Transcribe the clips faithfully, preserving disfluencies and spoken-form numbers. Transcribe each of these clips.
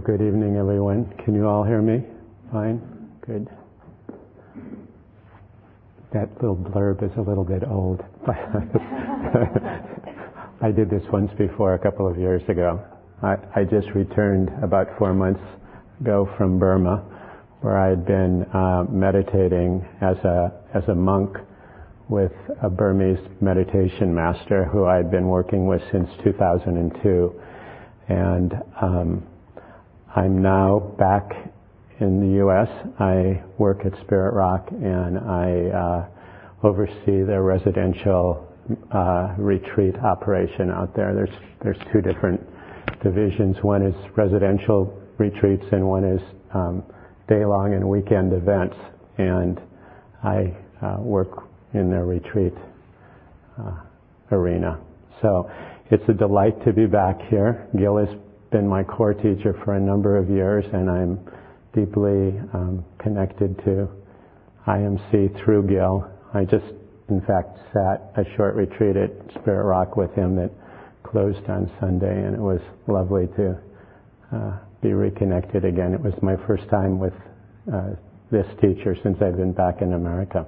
good evening, everyone. Can you all hear me? Fine? Good. That little blurb is a little bit old. I did this once before, a couple of years ago. I, I just returned about four months ago from Burma, where I had been uh, meditating as a as a monk with a Burmese meditation master who I had been working with since two thousand two. And um, I'm now back in the U S. I work at Spirit Rock, and I uh, oversee their residential uh, retreat operation out there. There's there's two different divisions. One is residential retreats, and one is um, day-long and weekend events. And I uh, work in their retreat uh, arena. So it's a delight to be back here. Gil has been my core teacher for a number of years, and I'm deeply um, connected to I M C through Gil. I just, in fact, sat a short retreat at Spirit Rock with him that closed on Sunday, and it was lovely to uh, be reconnected again. It was my first time with uh, this teacher since I've been back in America.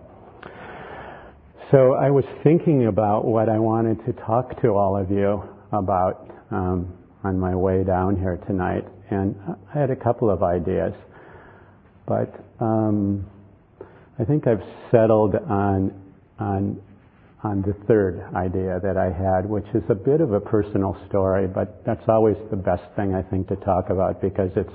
So I was thinking about what I wanted to talk to all of you about um, on my way down here tonight, and I had a couple of ideas, but um, I think I've settled on on on the third idea that I had, which is a bit of a personal story, but that's always the best thing I think to talk about, because it's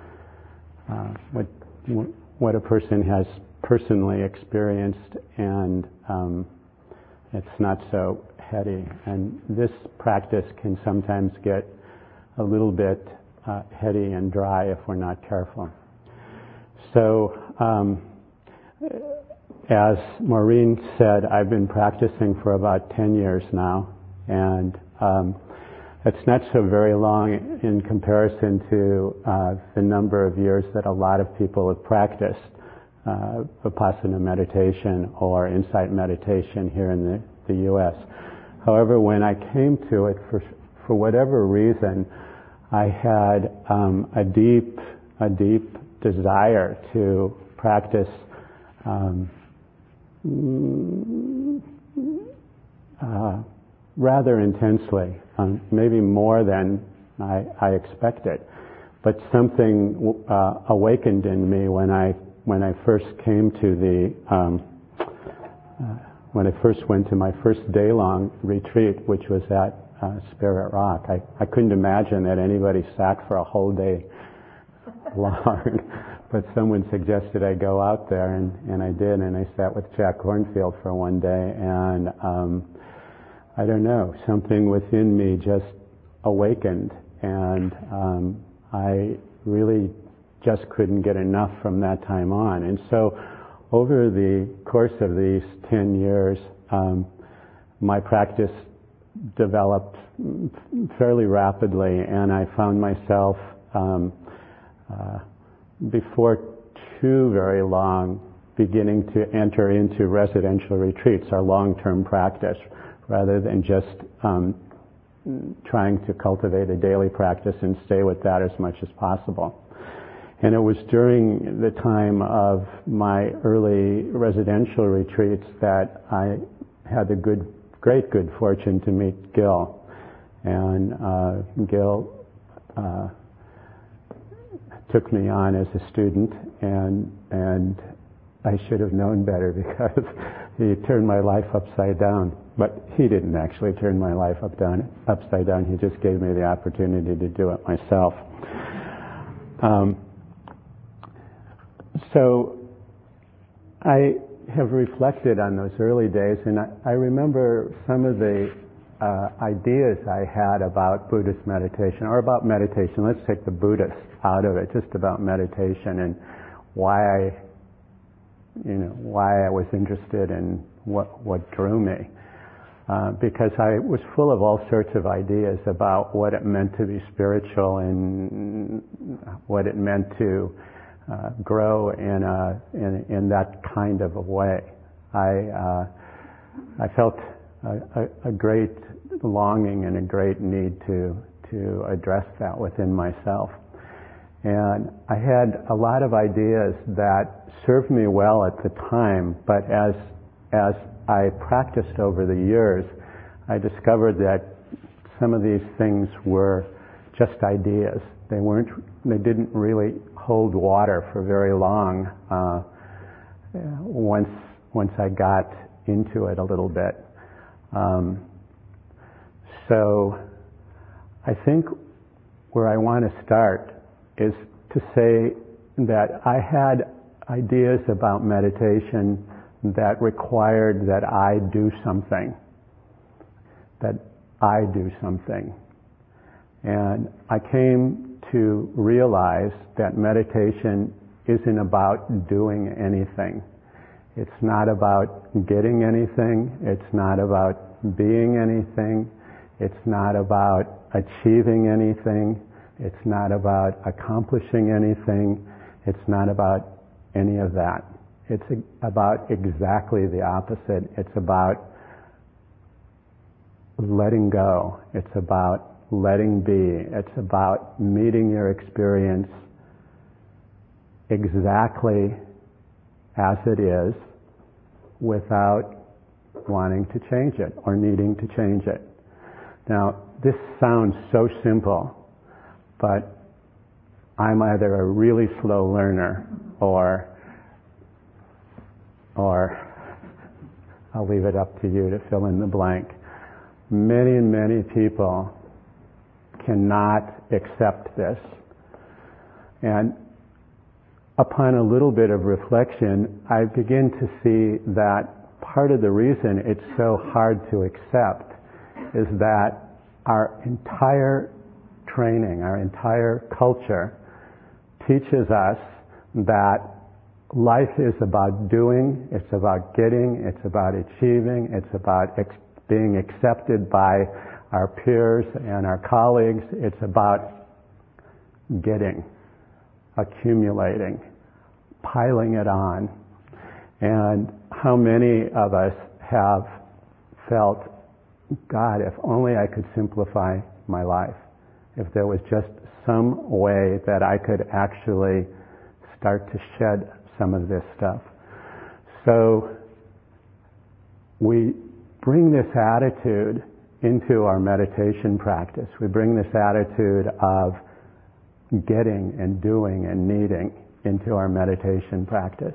uh, what what a person has personally experienced, and um, it's not so heady. And this practice can sometimes get a little bit uh, heady and dry if we're not careful. So, um, as Maureen said, I've been practicing for about ten years now, and um, it's not so very long in comparison to uh, the number of years that a lot of people have practiced Uh, Vipassana meditation or insight meditation here in the, the U S. However, when I came to it, for for whatever reason, I had um, a deep a deep desire to practice um, uh, rather intensely, um, maybe more than I, I expected. But something uh, awakened in me when I when I first came to the, um, uh, when I first went to my first day-long retreat, which was at uh, Spirit Rock. I, I couldn't imagine that anybody sat for a whole day long, but someone suggested I go out there, and, and I did, and I sat with Jack Kornfield for one day, and um, I don't know, something within me just awakened, and um, I really just couldn't get enough from that time on. And so over the course of these ten years, um, my practice developed fairly rapidly, and I found myself um, uh, before too very long beginning to enter into residential retreats, our long-term practice, rather than just um, trying to cultivate a daily practice and stay with that as much as possible. And it was during the time of my early residential retreats that I had the good, great good fortune to meet Gil. And uh, Gil uh, took me on as a student, and and I should have known better, because he turned my life upside down. But he didn't actually turn my life up down, upside down. He just gave me the opportunity to do it myself. Um, So I have reflected on those early days, and I, I remember some of the uh, ideas I had about Buddhist meditation, or about meditation. Let's take the Buddhist out of it, just about meditation and why I, you know, why I was interested and what what drew me. Uh, because I was full of all sorts of ideas about what it meant to be spiritual and what it meant to Uh, grow in a in, in that kind of a way. I uh, I felt a, a, a great longing and a great need to to address that within myself, And I had a lot of ideas that served me well at the time, but as as I practiced over the years, I discovered that some of these things were just ideas. They weren't, they didn't really hold water for very long uh, once once I got into it a little bit. Um, so I think where I want to start is to say that I had ideas about meditation that required that I do something, that I do something. And I came to realize that meditation isn't about doing anything. It's not about getting anything. It's not about being anything. It's not about achieving anything. It's not about accomplishing anything. It's not about any of that. It's about exactly the opposite. It's about letting go. It's about letting be. It's about meeting your experience exactly as it is without wanting to change it or needing to change it. Now, this sounds so simple, but I'm either a really slow learner or or I'll leave it up to you to fill in the blank. Many, many people cannot accept this. And upon a little bit of reflection, I begin to see that part of the reason it's so hard to accept is that our entire training, our entire culture teaches us that life is about doing, it's about getting, it's about achieving, it's about ex- being accepted by our peers and our colleagues. It's about getting, accumulating, piling it on. And how many of us have felt, God, if only I could simplify my life. If there was just some way that I could actually start to shed some of this stuff. So we bring this attitude into our meditation practice. We bring this attitude of getting and doing and needing into our meditation practice.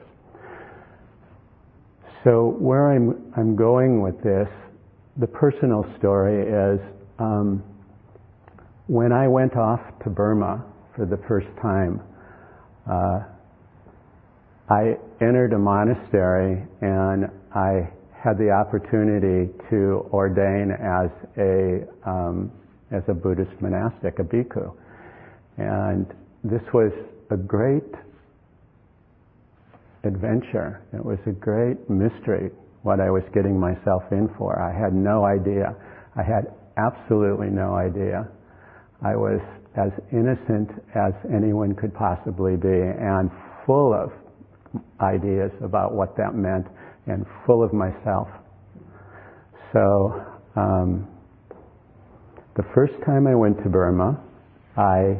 So where I'm I'm going with this, the personal story is um, when I went off to Burma for the first time, uh, I entered a monastery and I had the opportunity to ordain as a um, as a Buddhist monastic, a bhikkhu, and this was a great adventure. It was a great mystery what I was getting myself in for. I had no idea. I had absolutely no idea. I was as innocent as anyone could possibly be and full of ideas about what that meant and full of myself. So um, the first time I went to Burma, I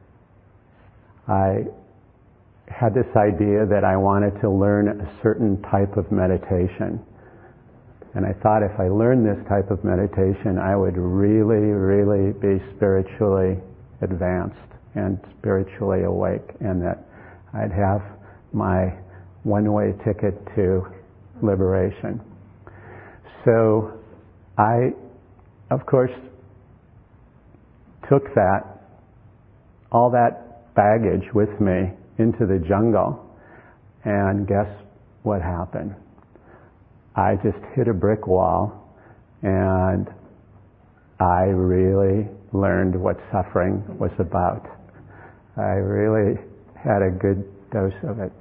I had this idea that I wanted to learn a certain type of meditation. And I thought if I learned this type of meditation, I would really, really be spiritually advanced and spiritually awake, and that I'd have my one-way ticket to liberation. So I, of course, took that, all that baggage with me into the jungle, and guess what happened? I just hit a brick wall, and I really learned what suffering was about. I really had a good dose of it.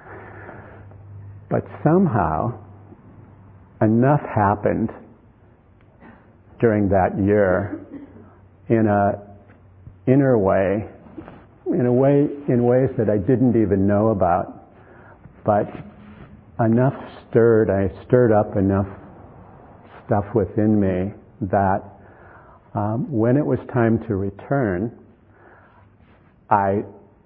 But somehow, enough happened during that year in a inner way, in a way, in ways that I didn't even know about, but enough stirred, I stirred up enough stuff within me that um, when it was time to return, I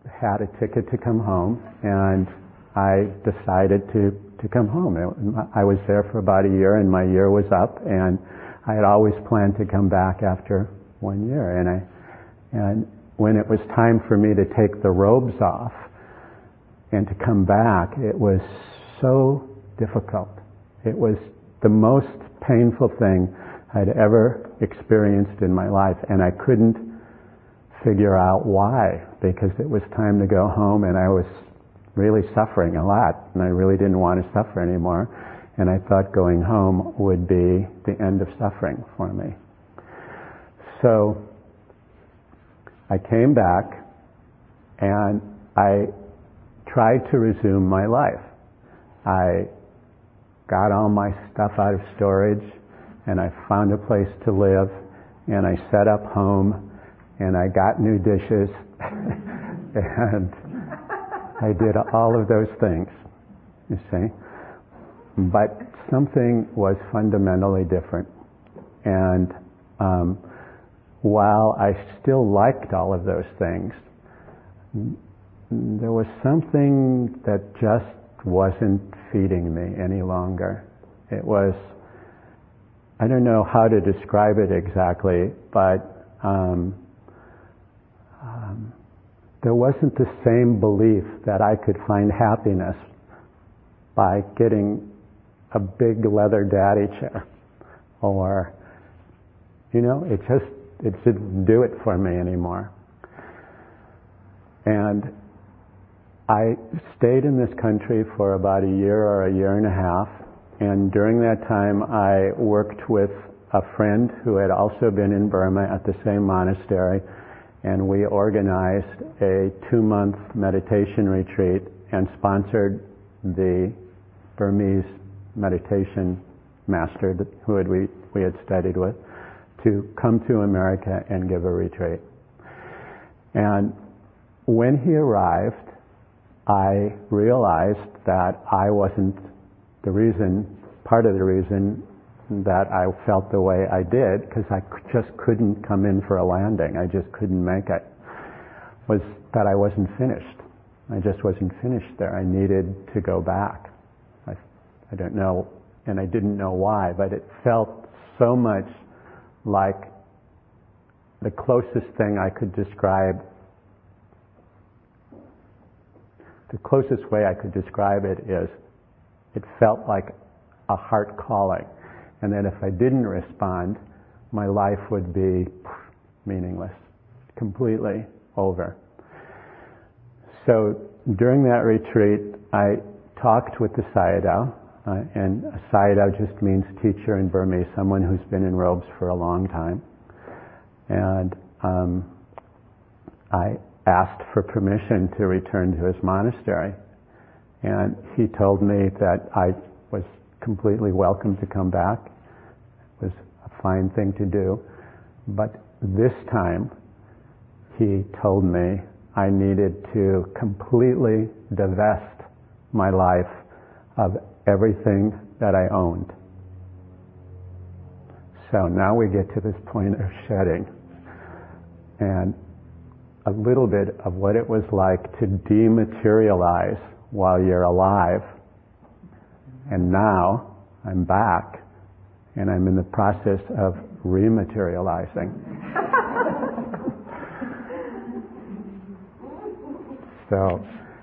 had a ticket to come home, and I decided to, to come home. It, I was there for about a year, and my year was up, and I had always planned to come back after one year. And I, and when it was time for me to take the robes off and to come back, it was so difficult. It was the most painful thing I'd ever experienced in my life, and I couldn't figure out why, because it was time to go home, and I was really suffering a lot, and I really didn't want to suffer anymore, and I thought going home would be the end of suffering for me. So I came back, and I tried to resume my life. I got all my stuff out of storage, and I found a place to live, and I set up home, and I got new dishes, and I did all of those things, you see. But something was fundamentally different. And um, while I still liked all of those things, there was something that just wasn't feeding me any longer. It was, I don't know how to describe it exactly, but um, um, there wasn't the same belief that I could find happiness by getting a big leather daddy chair, or, you know, it just, it didn't do it for me anymore. And I stayed in this country for about a year or a year and a half, and during that time I worked with a friend who had also been in Burma at the same monastery, and we organized a two-month meditation retreat and sponsored the Burmese meditation master who had we, we had studied with to come to America and give a retreat. And when he arrived, I realized that I wasn't the reason, part of the reason that I felt the way I did, because I just couldn't come in for a landing. I just couldn't make it. Was that I wasn't finished. I just wasn't finished there. I needed to go back. I, I don't know, and I didn't know why, but it felt so much like the closest thing I could describe, the closest way I could describe it is, it felt like a heart calling. And that if I didn't respond, my life would be meaningless, completely over. So during that retreat, I talked with the Sayadaw, uh, and a Sayadaw just means teacher in Burmese, someone who's been in robes for a long time. And um, I asked for permission to return to his monastery. And he told me that I was completely welcome to come back. It was a fine thing to do. But this time, he told me I needed to completely divest my life of everything that I owned. So now we get to this point of shedding. And a little bit of what it was like to dematerialize while you're alive. And now I'm back, and I'm in the process of rematerializing. So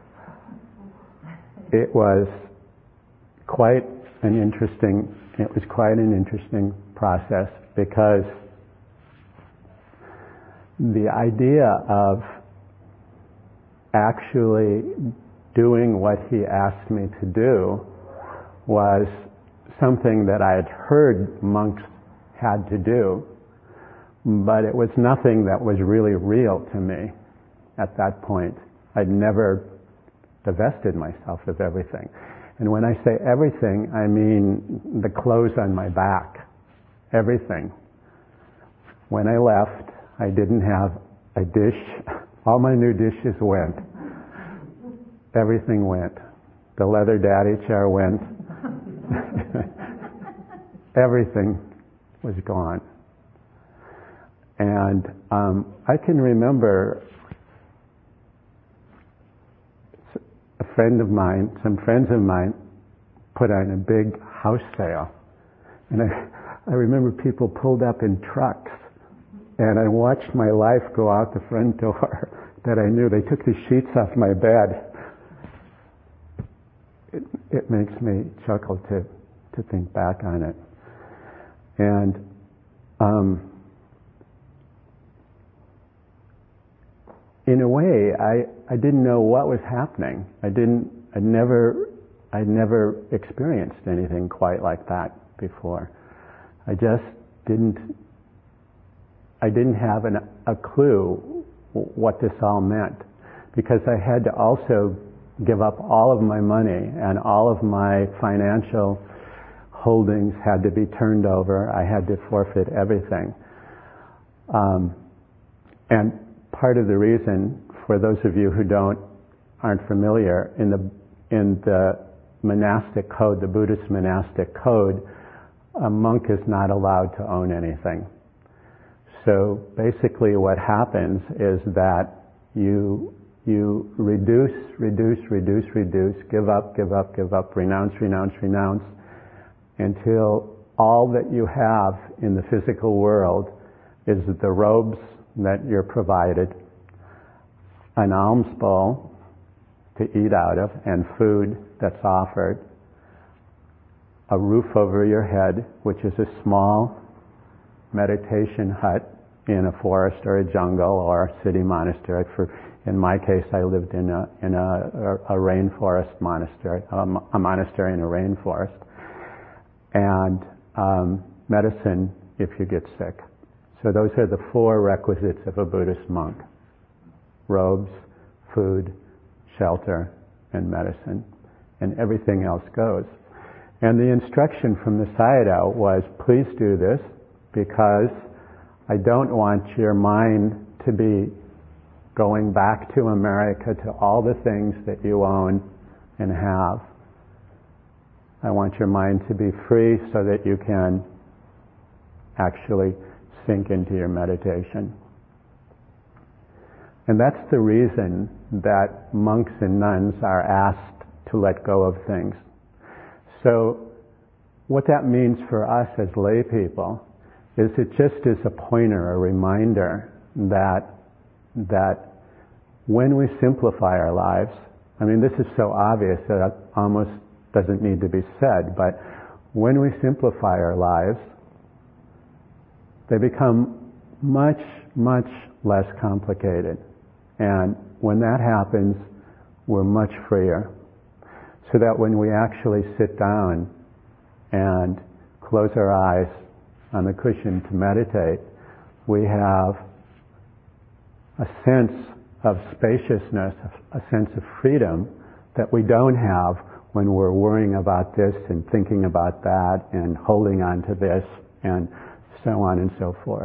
it was quite an interesting, it was quite an interesting process, because the idea of actually doing what he asked me to do was something that I had heard monks had to do, but it was nothing that was really real to me at that point. I'd never divested myself of everything. And when I say everything, I mean the clothes on my back, everything. When I left, I didn't have a dish. All my new dishes went. Everything went. The leather daddy chair went. Everything was gone. And um, I can remember friend of mine, some friends of mine, put on a big house sale. And I, I remember people pulled up in trucks, and I watched my life go out the front door that I knew. They took the sheets off my bed. It, it makes me chuckle to, to think back on it. And um, in a way, I, I didn't know what was happening. I didn't, I never, I never experienced anything quite like that before. I just didn't, I didn't have an, a clue what this all meant, because I had to also give up all of my money, and all of my financial holdings had to be turned over. I had to forfeit everything. Um, and part of the reason, for those of you who don't, aren't familiar, in the, in the monastic code, the Buddhist monastic code, a monk is not allowed to own anything. So basically what happens is that you you reduce, reduce, reduce, reduce, give up, give up, give up, renounce, renounce, renounce, until all that you have in the physical world is the robes that you're provided, an alms bowl to eat out of, and food that's offered, a roof over your head, which is a small meditation hut in a forest or a jungle or a city monastery. For, in my case, I lived in a in a, a, a rainforest monastery, a, a monastery in a rainforest, and um, medicine if you get sick. So those are the four requisites of a Buddhist monk: robes, food, shelter, and medicine, and everything else goes. And the instruction from the Sayadaw was, please do this, because I don't want your mind to be going back to America to all the things that you own and have. I want your mind to be free so that you can actually sink into your meditation. And that's the reason that monks and nuns are asked to let go of things. So what that means for us as lay people is it just is a pointer, a reminder that that when we simplify our lives, I mean, this is so obvious that it almost doesn't need to be said, but when we simplify our lives, they become much, much less complicated. And when that happens, we're much freer. So that when we actually sit down and close our eyes on the cushion to meditate, we have a sense of spaciousness, a sense of freedom that we don't have when we're worrying about this and thinking about that and holding on to this and so on and so forth.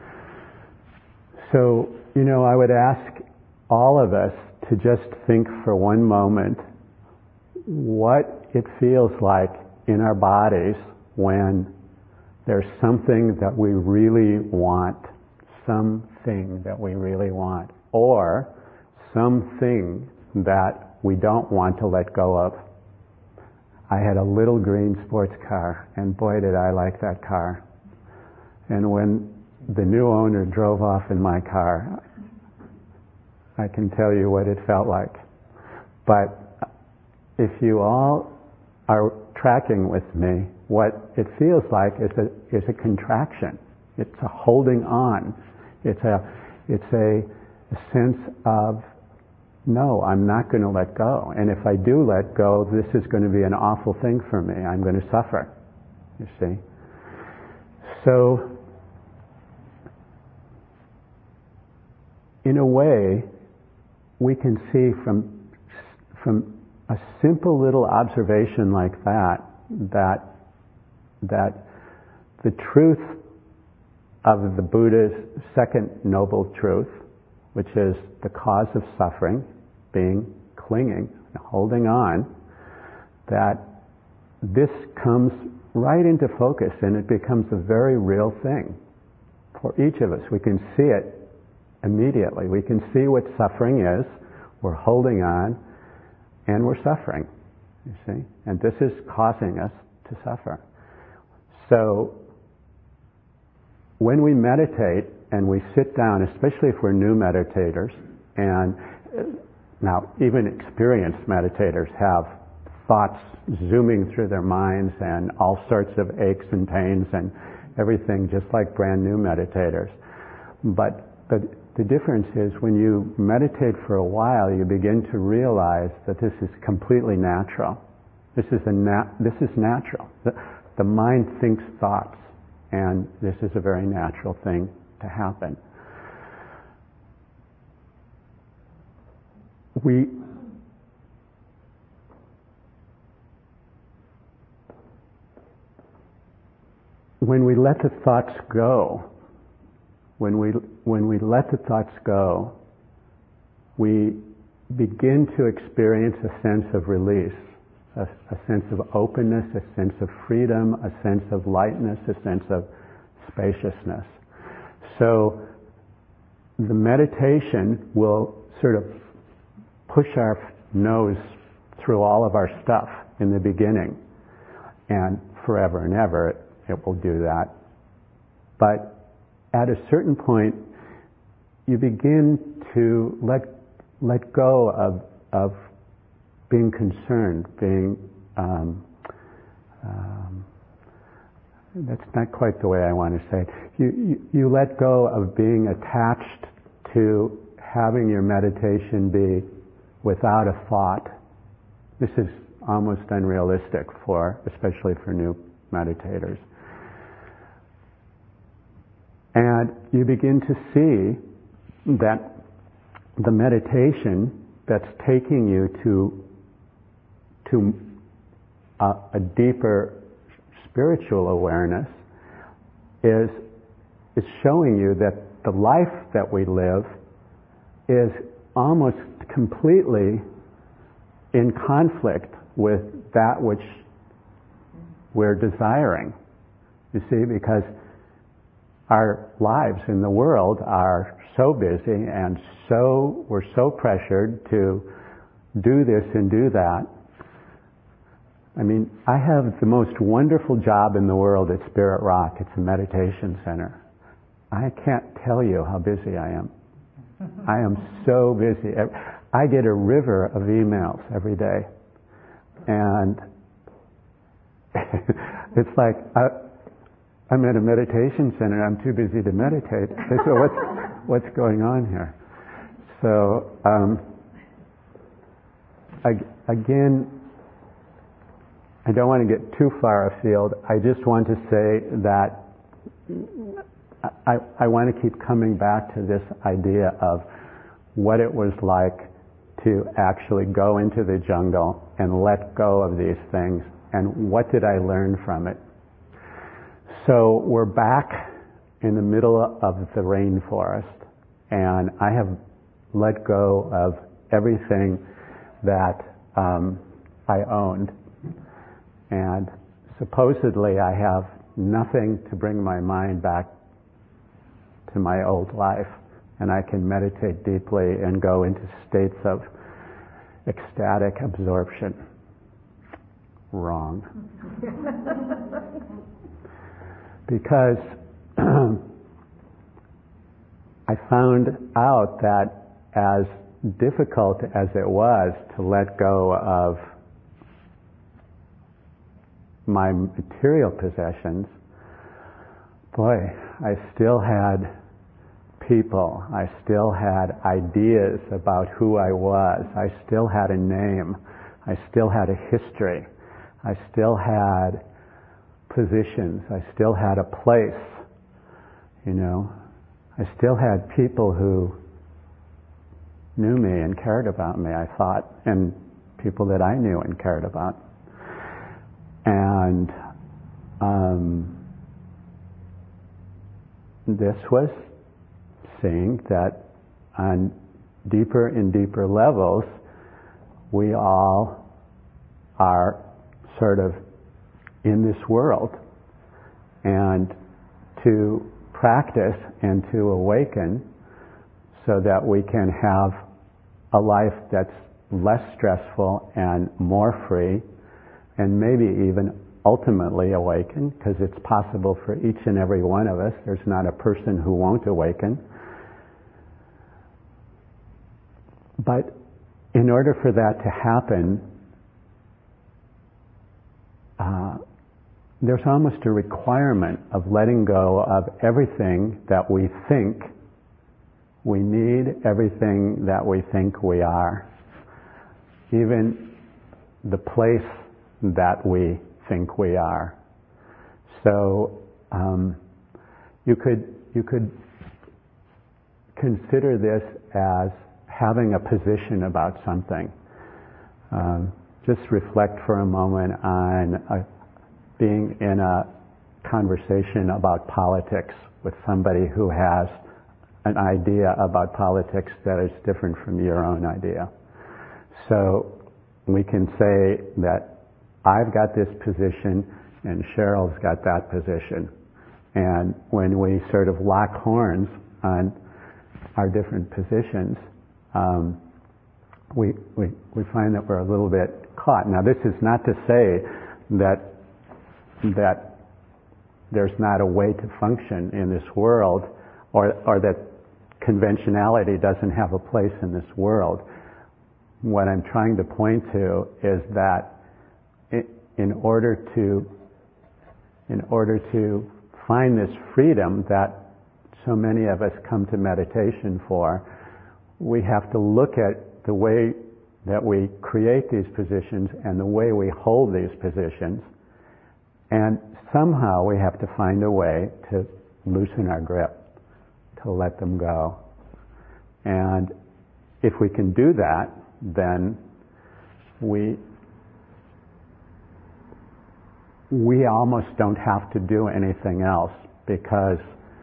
So, you know, I would ask all of us to just think for one moment what it feels like in our bodies when there's something that we really want, something that we really want, or something that we don't want to let go of. I had a little green sports car, and boy did I like that car. And when the new owner drove off in my car, I can tell you what it felt like. But if you all are tracking with me, what it feels like is a is a contraction. It's a holding on. It's a it's a, a sense of, no, I'm not going to let go. And if I do let go, this is going to be an awful thing for me. I'm going to suffer. You see. So, in a way, we can see from from a simple little observation like that, that that the truth of the Buddha's second noble truth, which is the cause of suffering, being clinging, holding on, that this comes right into focus and it becomes a very real thing for each of us. We can see it immediately. We can see what suffering is. We're holding on. and we're suffering, you see, and this is causing us to suffer. So when we meditate and we sit down, especially if we're new meditators, and now even experienced meditators have thoughts zooming through their minds and all sorts of aches and pains and everything, just like brand new meditators. But, but the difference is when you meditate for a while, you begin to realize that this is completely natural. This is, a nat- this is natural. The, the mind thinks thoughts, and this is a very natural thing to happen. We when we let the thoughts go, when we when we let the thoughts go, we begin to experience a sense of release, a, a sense of openness, a sense of freedom, a sense of lightness, a sense of spaciousness. So the meditation will sort of push our nose through all of our stuff in the beginning, and forever and ever it, it will do that. But at a certain point, you begin to let let go of of being concerned, being um, um, that's not quite the way I want to say it. You, you you let go of being attached to having your meditation be without a thought. This is almost unrealistic for, especially for new meditators. And you begin to see that the meditation that's taking you to to a, a deeper spiritual awareness is is showing you that the life that we live is almost completely in conflict with that which we're desiring. You see, because our lives in the world are so busy and so we're so pressured to do this and do that. I mean, I have the most wonderful job in the world at Spirit Rock. It's a meditation center. I can't tell you how busy I am. I am so busy. I get a river of emails every day. And it's like, I, I'm at a meditation center, I'm too busy to meditate. So what's, what's going on here? So, um, I, again, I don't want to get too far afield. I just want to say that I, I want to keep coming back to this idea of what it was like to actually go into the jungle and let go of these things, and what did I learn from it. So we're back in the middle of the rainforest, and I have let go of everything that um, I owned, and supposedly I have nothing to bring my mind back to my old life, and I can meditate deeply and go into states of ecstatic absorption. Wrong. Because I found out that as difficult as it was to let go of my material possessions, boy, I still had people, I still had ideas about who I was, I still had a name, I still had a history, I still had positions, I still had a place, you know, I still had people who knew me and cared about me, I thought, and people that I knew and cared about. And um, this was seeing that on deeper and deeper levels, we all are sort of in this world. And to practice and to awaken so that we can have a life that's less stressful and more free, and maybe even ultimately awaken, because it's possible for each and every one of us. There's not a person who won't awaken. But in order for that to happen, uh, there's almost a requirement of letting go of everything that we think we need, everything that we think we are, even the place that we think we are. So um, you could you could consider this as having a position about something. Um, just reflect for a moment on a, being in a conversation about politics with somebody who has an idea about politics that is different from your own idea. So we can say that I've got this position and Cheryl's got that position. And when we sort of lock horns on our different positions, um, we, we, we find that we're a little bit caught. Now, this is not to say that, that there's not a way to function in this world, or, or that conventionality doesn't have a place in this world. What I'm trying to point to is that in order to in order to find this freedom that so many of us come to meditation for, we have to look at the way that we create these positions and the way we hold these positions, and somehow we have to find a way to loosen our grip, to let them go. And if we can do that, then we we almost don't have to do anything else, because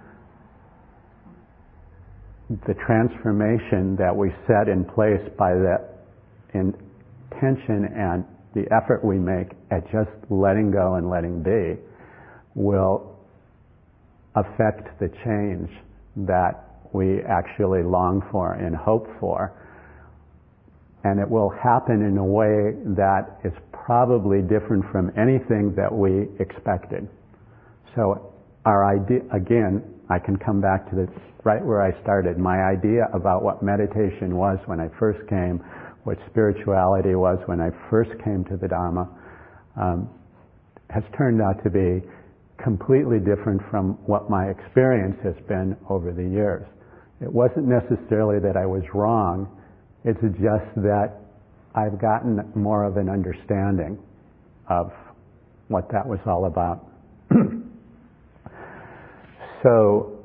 the transformation that we set in place by the intention and the effort we make at just letting go and letting be will affect the change that we actually long for and hope for. And it will happen in a way that is probably different from anything that we expected. So our idea, again, I can come back to the right where I started. My idea about what meditation was when I first came, what spirituality was when I first came to the Dhamma, um, has turned out to be completely different from what my experience has been over the years. It wasn't necessarily that I was wrong, it's just that I've gotten more of an understanding of what that was all about. So,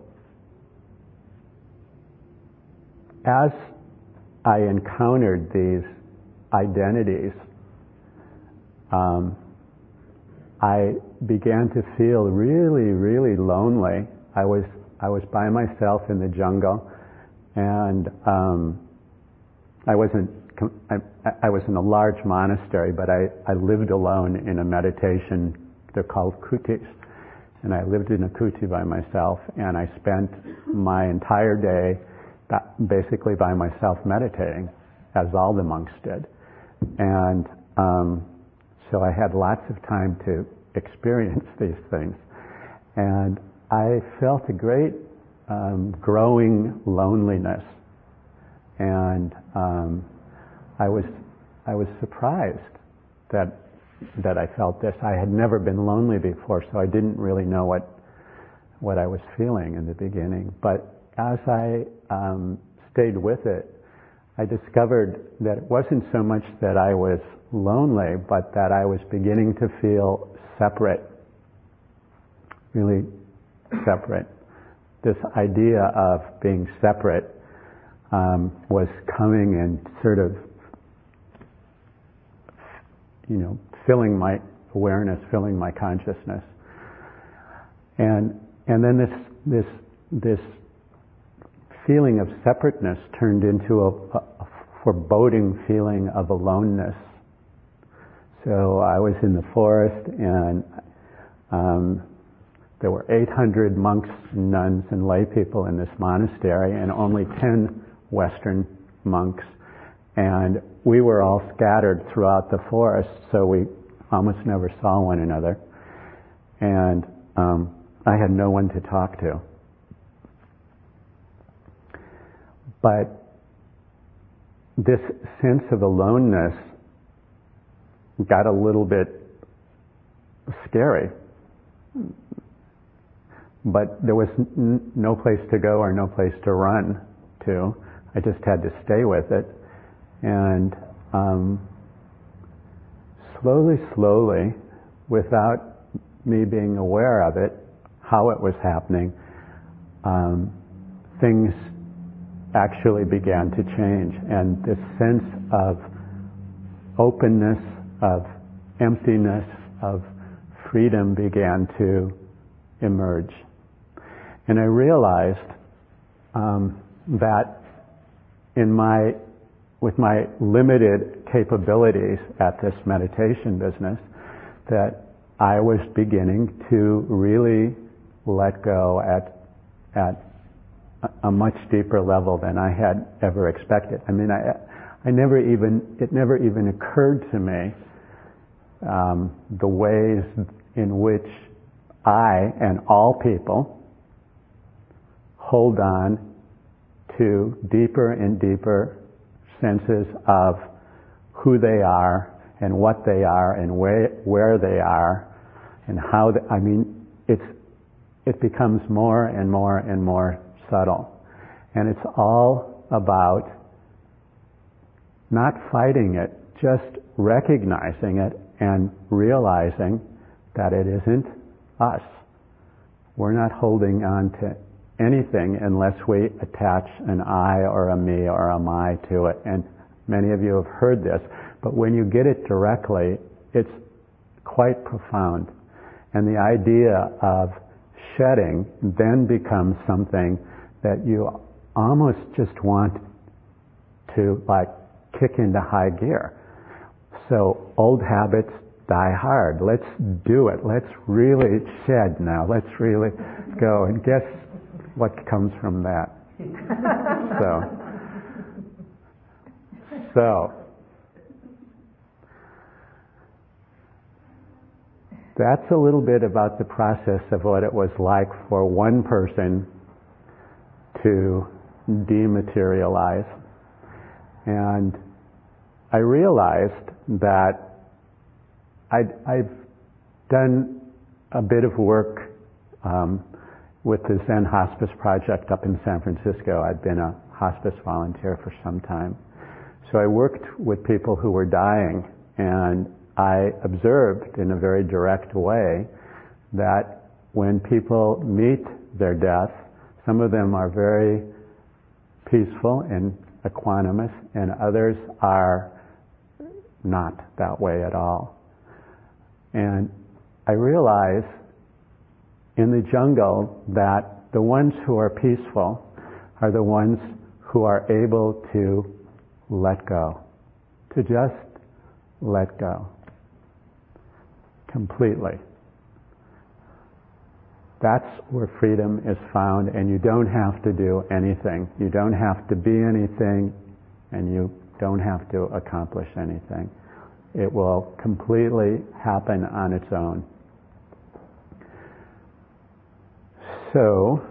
as I encountered these identities, um, I began to feel really, really lonely. I was I was by myself in the jungle, and um, I wasn't. I, I was in a large monastery, but I, I lived alone in a meditation. They're called kutis, and I lived in a kuti by myself, and I spent my entire day basically by myself meditating, as all the monks did. And um, so I had lots of time to experience these things. And I felt a great um, growing loneliness. And um, I was I was surprised that that I felt this. I had never been lonely before, so I didn't really know what what I was feeling in the beginning. But as I um, stayed with it, I discovered that it wasn't so much that I was lonely, but that I was beginning to feel separate, really separate. This idea of being separate um, was coming and sort of, you know, filling my awareness, filling my consciousness. And and then this this this feeling of separateness turned into a, a foreboding feeling of aloneness. So I was in the forest, and um, there were eight hundred monks, nuns, and lay people in this monastery, and only ten Western monks. And we were all scattered throughout the forest, so we almost never saw one another. And um, I had no one to talk to. But this sense of aloneness got a little bit scary. But there was n- no place to go or no place to run to. I just had to stay with it. And um, slowly, slowly, without me being aware of it, how it was happening, um, things actually began to change. And this sense of openness, of emptiness, of freedom began to emerge. And I realized um, that in my, with my limited capabilities at this meditation business, that I was beginning to really let go at at a much deeper level than I had ever expected. I mean, I I never even it never even occurred to me um, the ways in which I and all people hold on to deeper and deeper senses of who they are and what they are and where where they are and how they, I mean it's it becomes more and more and more subtle, and it's all about not fighting it, just recognizing it and realizing that it isn't us. We're not holding on to anything unless we attach an I or a me or a my to it. And many of you have heard this, but when you get it directly, it's quite profound. And the idea of shedding then becomes something that you almost just want to like kick into high gear. So old habits die hard. Let's do it. Let's really shed now. Let's really go. And guess what comes from that? so, so, that's a little bit about the process of what it was like for one person to dematerialize. And I realized that I'd, I've done a bit of work um, with the Zen Hospice Project up in San Francisco. I'd been a hospice volunteer for some time. So I worked with people who were dying, and I observed in a very direct way that when people meet their death, some of them are very peaceful and equanimous, and others are not that way at all. And I realize in the jungle that the ones who are peaceful are the ones who are able to let go, to just let go completely. That's where freedom is found, and you don't have to do anything. You don't have to be anything, and you don't have to accomplish anything. It will completely happen on its own. So,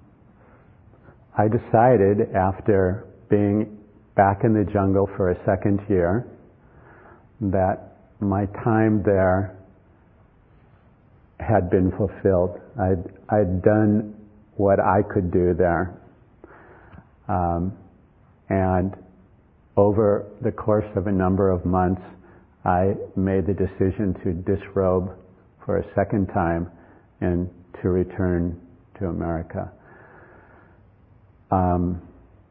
I decided after being back in the jungle for a second year that my time there had been fulfilled. I'd, I'd done what I could do there. Um, and over the course of a number of months, I made the decision to disrobe for a second time and to return to America. Um,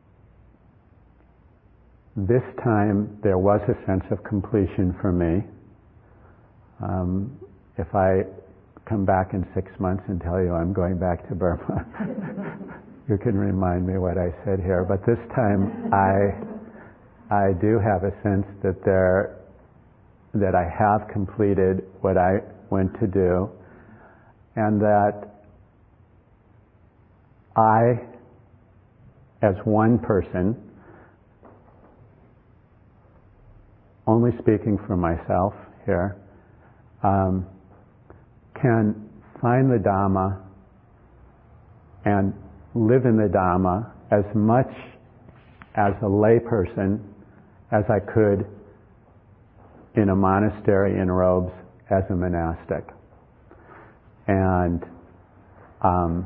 this time there was a sense of completion for me. Um, if I come back in six months and tell you I'm going back to Burma, you can remind me what I said here. But this time I I do have a sense that there that I have completed what I went to do, and that I, as one person, only speaking for myself here, um, can find the Dhamma and live in the Dhamma as much as a layperson as I could in a monastery in robes as a monastic. And um,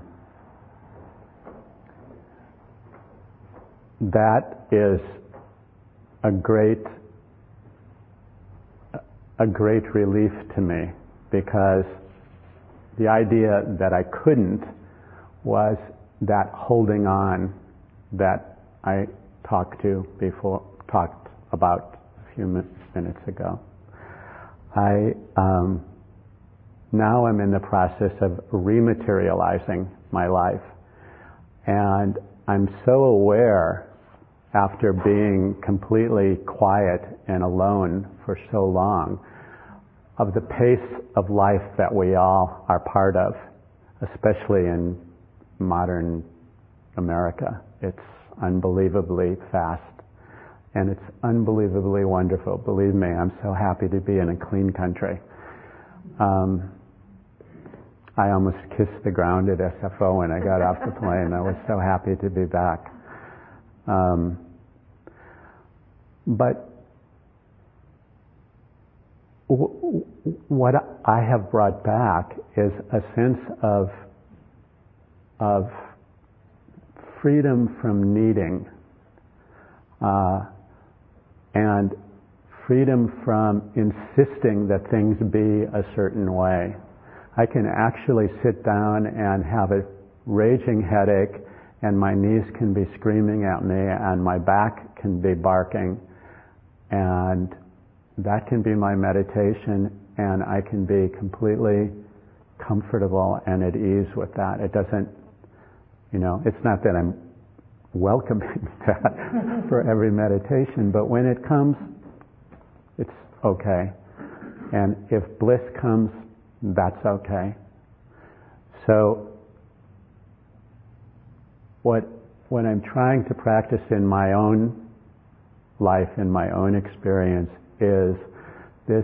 that is a great a great relief to me, because the idea that I couldn't was that holding on that I talked to before, talked about a few minutes ago. I um, now I'm in the process of rematerializing my life, and I'm so aware, after being completely quiet and alone for so long, of the pace of life that we all are part of, especially in modern America. It's unbelievably fast, and it's unbelievably wonderful. Believe me, I'm so happy to be in a clean country. Um, I almost kissed the ground at S F O when I got off the plane. I was so happy to be back. Um, but w- what I have brought back is a sense of of freedom from needing, uh, and freedom from insisting that things be a certain way. I can actually sit down and have a raging headache, and my knees can be screaming at me, and my back can be barking, and that can be my meditation, and I can be completely comfortable and at ease with that. It doesn't, you know, it's not that I'm welcoming that for every meditation, but when it comes, it's okay. And if bliss comes, that's okay. So what what I'm trying to practice in my own life, in my own experience, is this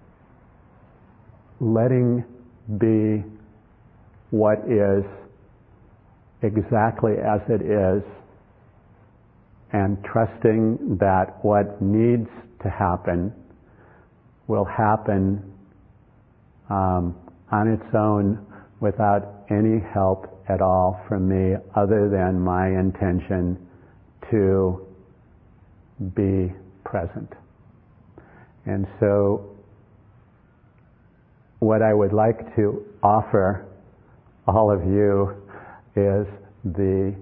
letting be what is exactly as it is, and trusting that what needs to happen will happen um, on its own without any help at all from me, other than my intention to be present. And so what I would like to offer all of you is the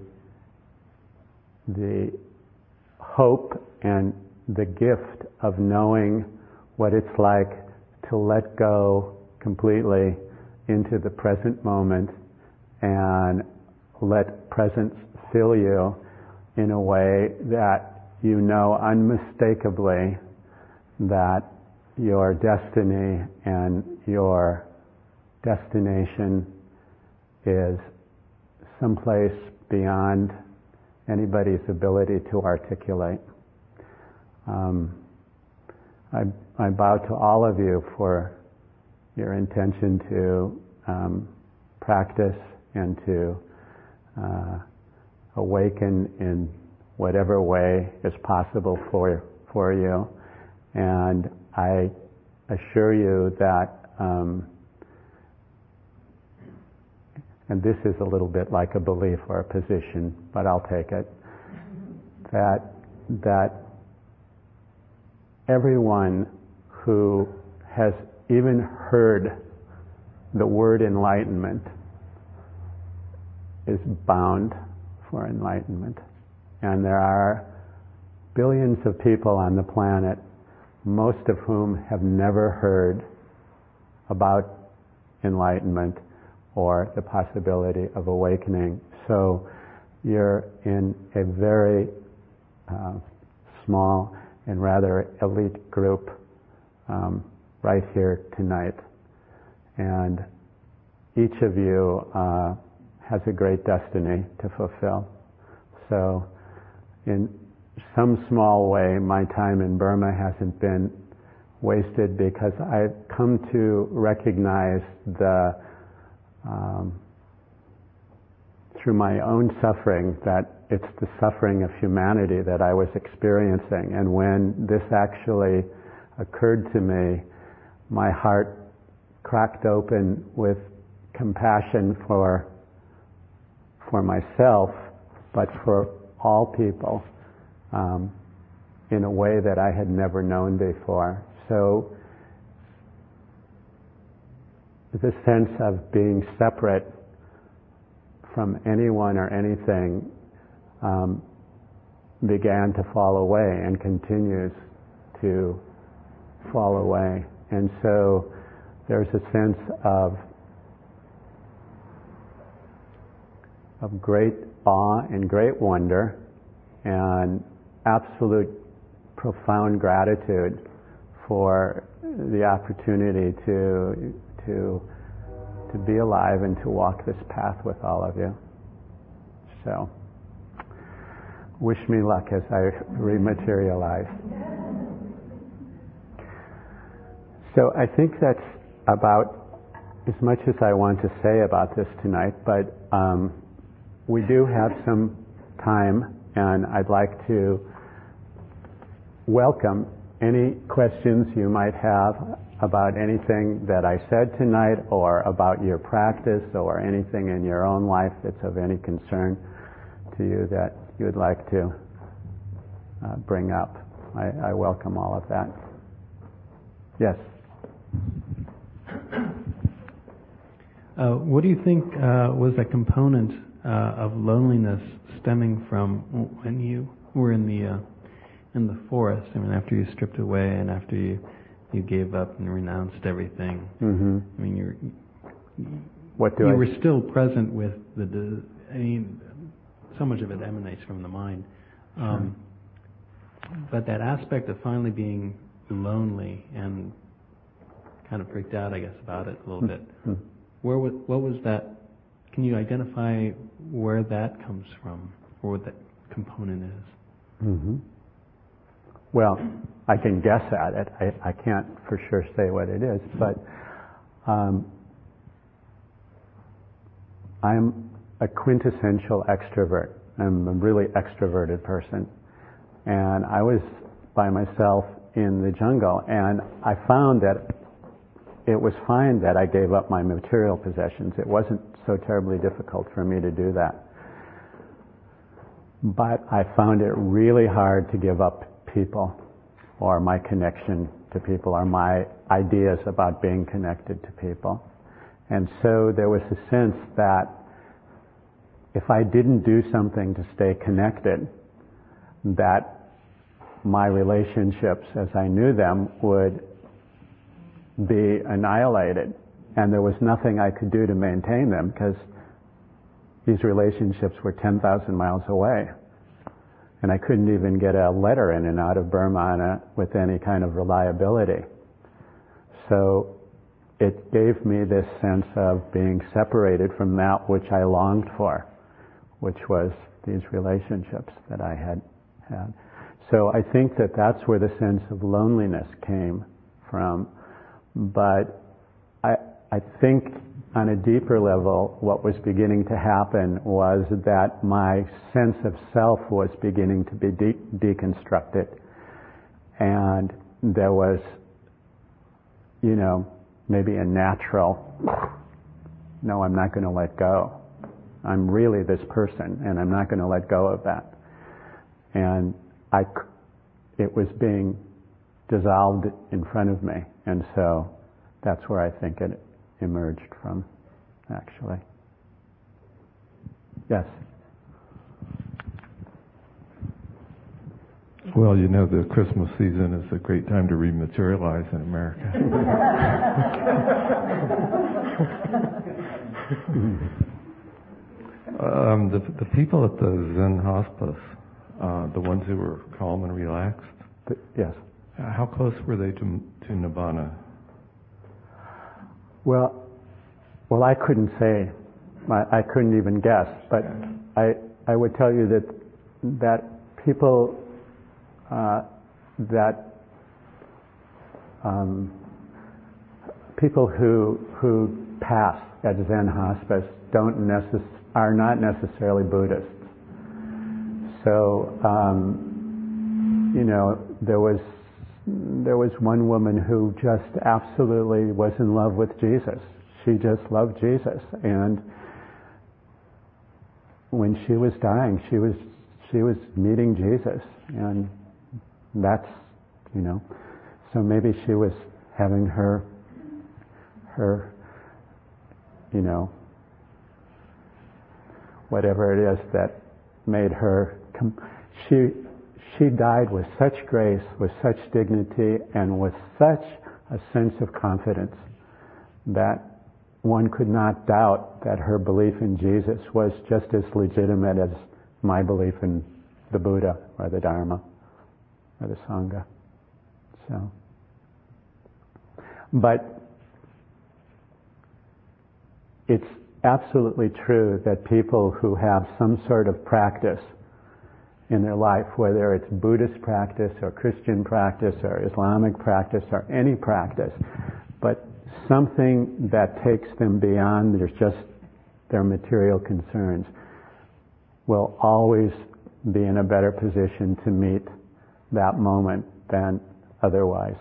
the hope and the gift of knowing what it's like to let go completely into the present moment and let presence fill you in a way that you know unmistakably that your destiny and your destination is someplace beyond anybody's ability to articulate. Um, I, I bow to all of you for your intention to um, practice and to uh, awaken in whatever way is possible for for you. And I assure you that, um, and this is a little bit like a belief or a position, but I'll take it, that that everyone who has even heard the word enlightenment is bound for enlightenment. And there are billions of people on the planet, most of whom have never heard about enlightenment or the possibility of awakening. So you're in a very uh, small and rather elite group um, right here tonight. And each of you uh, has a great destiny to fulfill. So in some small way, my time in Burma hasn't been wasted, because I've come to recognize the, um, through my own suffering, that it's the suffering of humanity that I was experiencing. And when this actually occurred to me, my heart cracked open with compassion for for myself, but for all people, um, in a way that I had never known before. So the sense of being separate from anyone or anything um, began to fall away and continues to fall away. And so there's a sense of of great awe and great wonder and absolute profound gratitude for the opportunity to to to be alive and to walk this path with all of you. So, wish me luck as I rematerialize. So I think that's about as much as I want to say about this tonight, but um, we do have some time, and I'd like to welcome any questions you might have about anything that I said tonight, or about your practice, or anything in your own life that's of any concern to you that you would like to uh, bring up. I, I welcome all of that. Yes? Uh, what do you think uh, was a component uh, of loneliness stemming from when you were in the uh, in the forest? I mean, after you stripped away and after you you gave up and renounced everything. Mm-hmm. I mean, you're what do you I were still present with the. I mean, so much of it emanates from the mind. Um, sure. But that aspect of finally being lonely and kind of freaked out, I guess, about it a little bit. Mm-hmm. Where was, what was that? Can you identify where that comes from, or what that component is? Mm-hmm. Well, I can guess at it. I, I can't for sure say what it is, but um, I'm a quintessential extrovert. I'm a really extroverted person. And I was by myself in the jungle, and I found that it was fine that I gave up my material possessions. It wasn't so terribly difficult for me to do that. But I found it really hard to give up people, or my connection to people, or my ideas about being connected to people. And so there was a sense that if I didn't do something to stay connected, that my relationships as I knew them would be annihilated, and there was nothing I could do to maintain them, because these relationships were ten thousand miles away, and I couldn't even get a letter in and out of Burma with any kind of reliability. So it gave me this sense of being separated from that which I longed for, which was these relationships that I had had. So I think that that's where the sense of loneliness came from. But I, I think on a deeper level, what was beginning to happen was that my sense of self was beginning to be de- deconstructed. And there was, you know, maybe a natural, no, I'm not going to let go. I'm really this person, and I'm not going to let go of that. And I, it was being dissolved in front of me, and so that's where I think it emerged from, actually. Yes? Well, you know, the Christmas season is a great time to rematerialize in America. um, the, the people at the Zen hospice, uh, the ones who were calm and relaxed, The, yes. how close were they to, to Nibbana? Well, well, I couldn't say. I, I couldn't even guess. But I, I would tell you that that people uh, that um, people who who pass at Zen hospice don't necess- are not necessarily Buddhists. So, um, you know, there was there was one woman who just absolutely was in love with Jesus. She just loved Jesus, and when she was dying, she was she was meeting Jesus, and that's, you know, so maybe she was having her her you know, whatever it is that made her com- she she died with such grace, with such dignity, and with such a sense of confidence that one could not doubt that her belief in Jesus was just as legitimate as my belief in the Buddha or the Dharma or the Sangha. So, but it's absolutely true that people who have some sort of practice in their life, whether it's Buddhist practice or Christian practice or Islamic practice or any practice, but something that takes them beyond their just their material concerns, will always be in a better position to meet that moment than otherwise.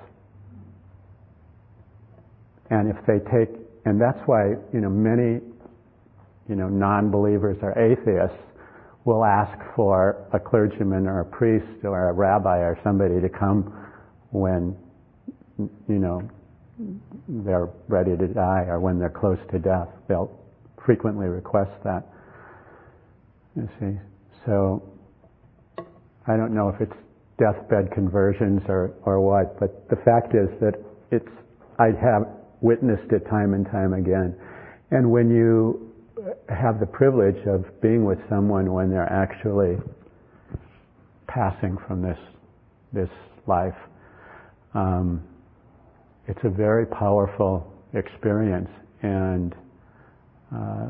And if they take, and that's why, you know, many, you know, non-believers or atheists will ask for a clergyman or a priest or a rabbi or somebody to come when, you know, they're ready to die or when they're close to death. They'll frequently request that. You see, so I don't know if it's deathbed conversions or, or what, but the fact is that it's, I have witnessed it time and time again. And when you have the privilege of being with someone when they're actually passing from this this life, um, it's a very powerful experience, and uh,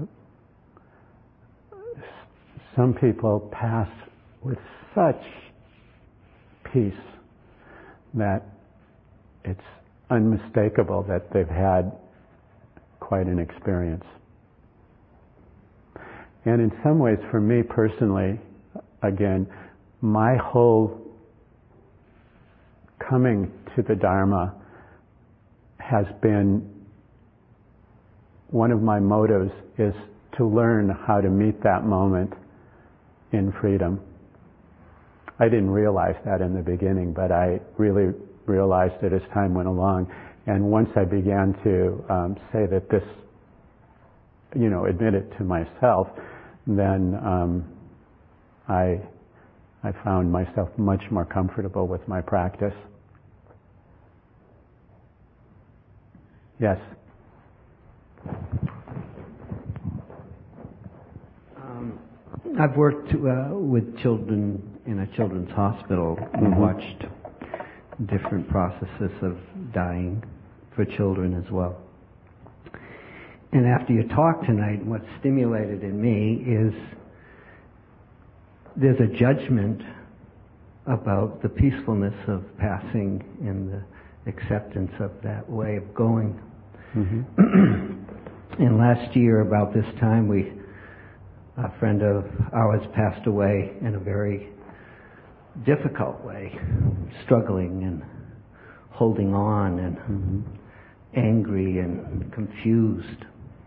some people pass with such peace that it's unmistakable that they've had quite an experience. And in some ways, for me personally, again, my whole coming to the Dharma has been, one of my motives is to learn how to meet that moment in freedom. I didn't realize that in the beginning, but I really realized it as time went along. And once I began to um, say that this, you know, admit it to myself, then um, I I found myself much more comfortable with my practice. Yes. Um, I've worked uh, with children in a children's hospital and Mm-hmm. watched different processes of dying for children as well. And after your talk tonight, what stimulated in me is there's a judgment about the peacefulness of passing and the acceptance of that way of going. Mm-hmm. And last year, about this time, we a friend of ours passed away in a very difficult way, struggling and holding on and Mm-hmm. angry and confused.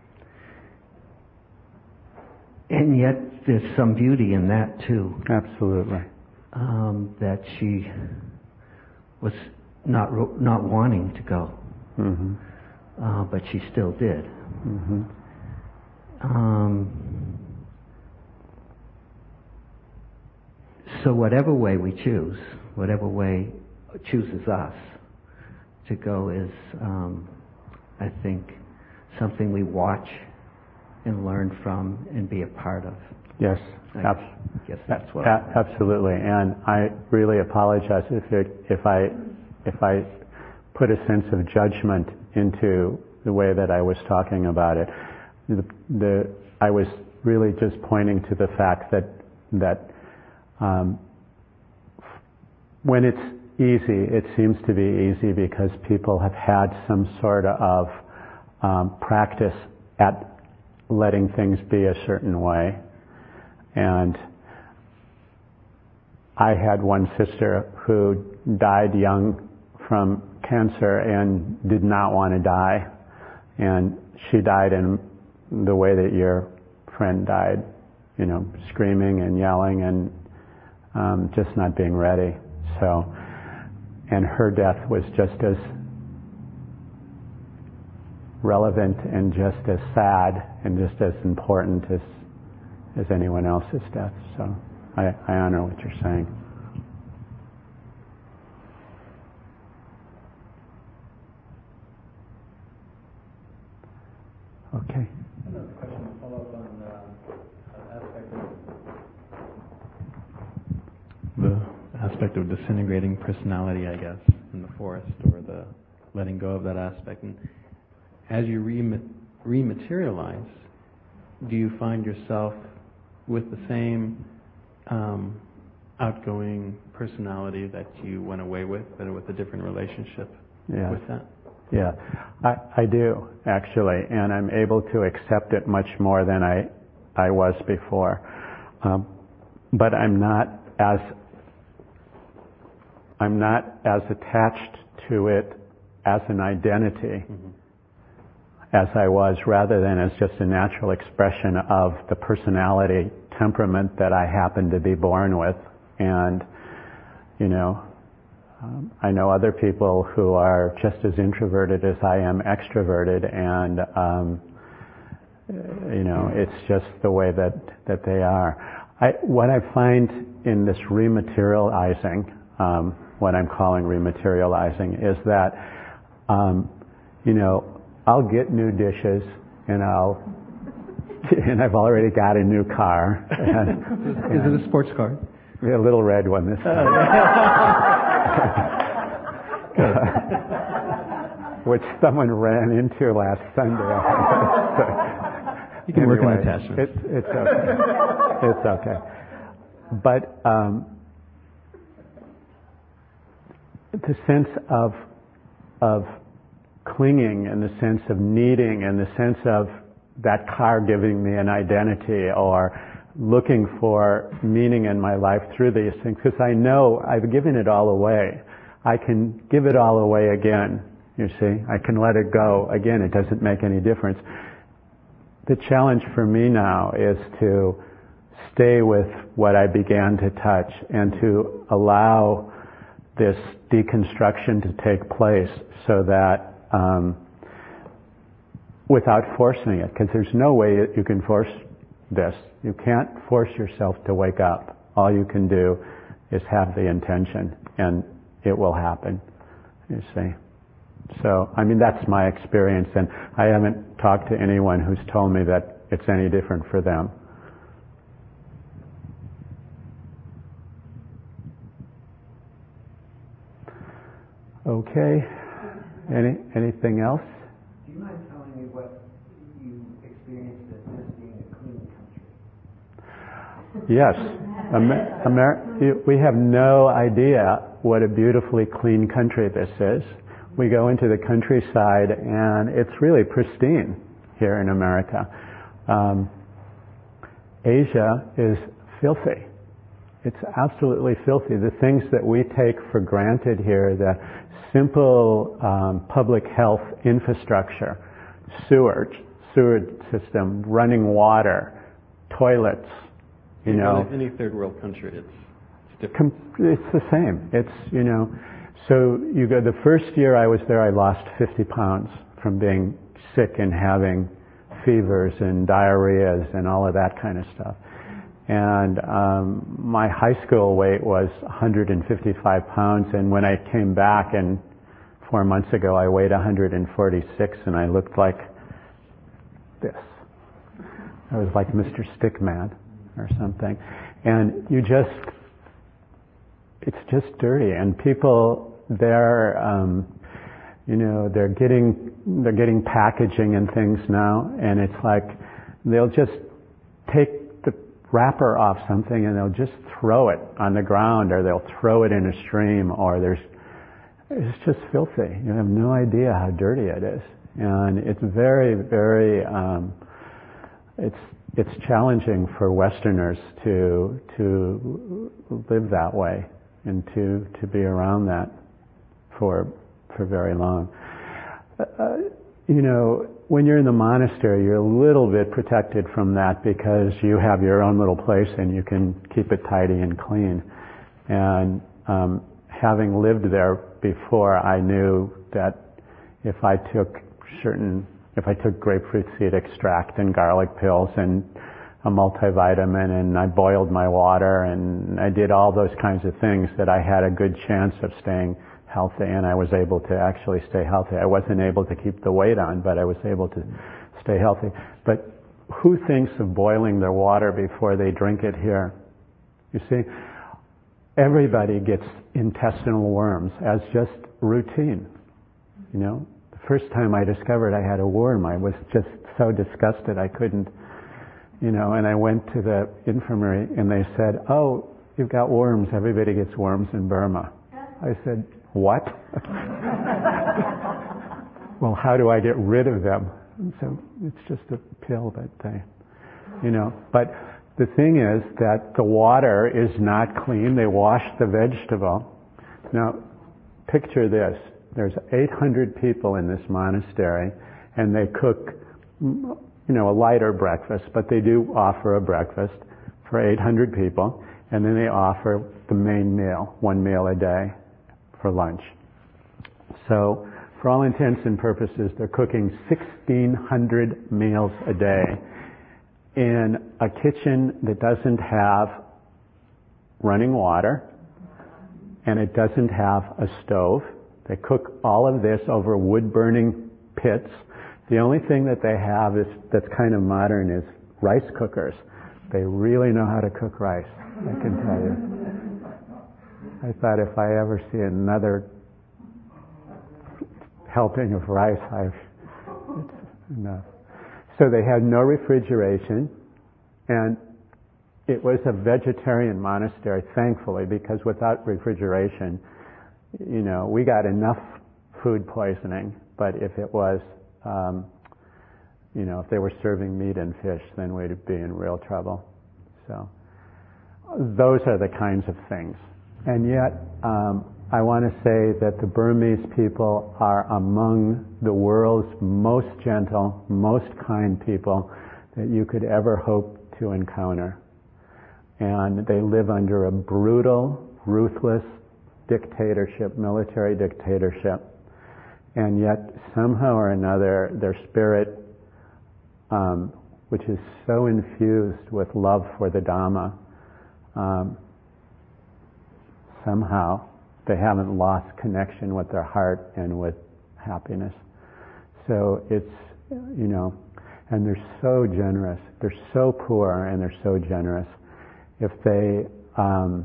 And yet there's some beauty in that too. Absolutely. Um, that she was not ro- not wanting to go, Mm-hmm. uh, but she still did. Mm-hmm. Um, so whatever way we choose, whatever way chooses us to go is, um, I think, something we watch and learn from and be a part of. Yes. I Ab- guess that's what. a- absolutely. And I really apologize if it, if I if I put a sense of judgment into the way that I was talking about it. The, the I was really just pointing to the fact that that um, when it's easy, it seems to be easy because people have had some sort of um, practice at letting things be a certain way. And I had one sister who died young from cancer and did not want to die. And she died in the way that your friend died, you know, screaming and yelling and um, just not being ready. So, and her death was just as relevant and just as sad and just as important as as anyone else's death. So I, I honor what you're saying. Okay. Another question to follow up on uh, aspect of the aspect of disintegrating personality, I guess, in the forest, or the letting go of that aspect. And as you rem- rematerialize, do you find yourself with the same um, outgoing personality that you went away with, but with a different relationship Yeah. with that? Yeah, I, I do, actually, and I'm able to accept it much more than I, I was before. Um, but I'm not as I'm not as attached to it as an identity mm-hmm. as I was, rather than as just a natural expression of the personality temperament that I happen to be born with. And, you know, um, I know other people who are just as introverted as I am extroverted, and, um, you know, it's just the way that, that they are. I, what I find in this rematerializing, um, what I'm calling rematerializing, is that, um, you know, I'll get new dishes, and I'll, and I've already got a new car. And, Is it a sports car? A little red one this time. Which someone ran into last Sunday. You can anyway, work on attachments. It's, it's okay. It's okay. But um, the sense of of clinging, and the sense of needing, and the sense of that car giving me an identity, or looking for meaning in my life through these things, because I know I've given it all away. I can give it all away again, you see. I can let it go again. It doesn't make any difference. The challenge for me now is to stay with what I began to touch, and to allow this deconstruction to take place, so that um, without forcing it, because there's no way that you can force this. You can't force yourself to wake up. All you can do is have the intention, and it will happen, you see. So, I mean, that's my experience, and I haven't talked to anyone who's told me that it's any different for them. Okay. Any anything else? Do you mind telling me what you experienced as this being a clean country? Yes. Amer- Amer- we have no idea what a beautifully clean country this is. We go into the countryside, and it's really pristine here in America. Um, Asia is filthy. It's absolutely filthy. The things that we take for granted here, the simple um, public health infrastructure, sewage, sewage system, running water, toilets, you know. Any third world country, it's, it's different. Com- it's the same. It's, you know, so you go, the first year I was there, I lost fifty pounds from being sick and having fevers and diarrheas and all of that kind of stuff. And um, my high school weight was one hundred fifty-five pounds, and when I came back, and four months ago, I weighed one hundred forty-six, and I looked like this. I was like Mister Stickman or something. And you just, it's just dirty, and people, they're, um, you know, they're getting, they're getting packaging and things now, and it's like, they'll just take wrapper off something and they'll just throw it on the ground, or they'll throw it in a stream, or there's, it's just filthy. You have no idea how dirty it is. And it's very, very, um, it's, it's challenging for Westerners to, to live that way and to, to be around that for, for very long. Uh, you know, when you're in the monastery, you're a little bit protected from that because you have your own little place and you can keep it tidy and clean. And um, having lived there before, I knew that if I took certain, if I took grapefruit seed extract and garlic pills and a multivitamin and I boiled my water and I did all those kinds of things, that I had a good chance of staying healthy, and I was able to actually stay healthy. I wasn't able to keep the weight on, but I was able to stay healthy. But who thinks of boiling their water before they drink it here? You see, everybody gets intestinal worms as just routine. You know, the first time I discovered I had a worm, I was just so disgusted I couldn't, you know, and I went to the infirmary and they said, "Oh, you've got worms. Everybody gets worms in Burma." I said, "What?" "Well, how do I get rid of them?" And so it's just a pill that they, you know. But the thing is that the water is not clean. They wash the vegetable. Now, picture this. There's eight hundred people in this monastery, and they cook, you know, a lighter breakfast, but they do offer a breakfast for eight hundred people, and then they offer the main meal, one meal a day, for lunch. So, for all intents and purposes, they're cooking sixteen hundred meals a day in a kitchen that doesn't have running water, and it doesn't have a stove. They cook all of this over wood-burning pits. The only thing that they have is, that's kind of modern, is rice cookers. They really know how to cook rice, I can tell you. I thought if I ever see another helping of rice, I've, it's enough. So they had no refrigeration, and it was a vegetarian monastery, thankfully, because without refrigeration, you know, we got enough food poisoning, but if it was, um, you know, if they were serving meat and fish, then we'd be in real trouble. So those are the kinds of things. And yet, um, I want to say that the Burmese people are among the world's most gentle, most kind people that you could ever hope to encounter. And they live under a brutal, ruthless dictatorship, military dictatorship. And yet, somehow or another, their spirit, um, which is so infused with love for the Dhamma, um, somehow they haven't lost connection with their heart and with happiness. So it's, you know, and they're so generous. They're so poor and they're so generous. If they, um,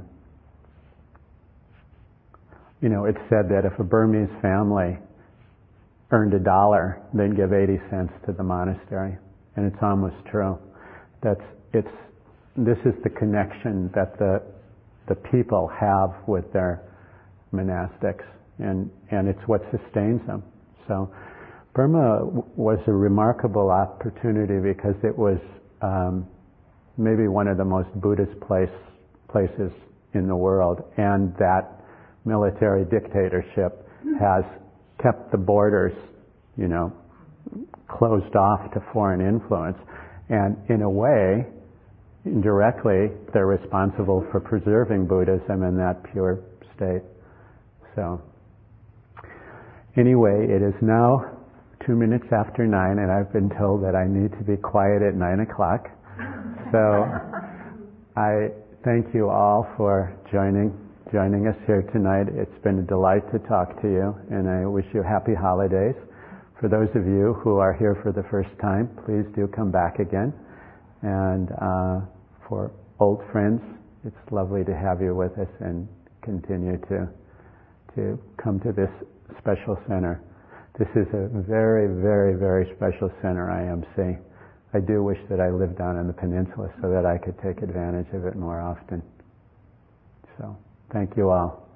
you know, it's said that if a Burmese family earned a dollar, they'd give eighty cents to the monastery. And it's almost true. That's, it's, this is the connection that the the people have with their monastics, and, and it's what sustains them. So Burma w- was a remarkable opportunity because it was um, maybe one of the most Buddhist place, places in the world, and that military dictatorship has kept the borders, you know, closed off to foreign influence, and in a way, indirectly, they're responsible for preserving Buddhism in that pure state. So, anyway, it is now two minutes after nine, and I've been told that I need to be quiet at nine o'clock. So, I thank you all for joining joining us here tonight. It's been a delight to talk to you, and I wish you happy holidays. For those of you who are here for the first time, please do come back again. And uh, for old friends, it's lovely to have you with us and continue to to come to this special center. This is a very, very, very special center, I M C. I do wish that I lived down on the peninsula so that I could take advantage of it more often. So, thank you all.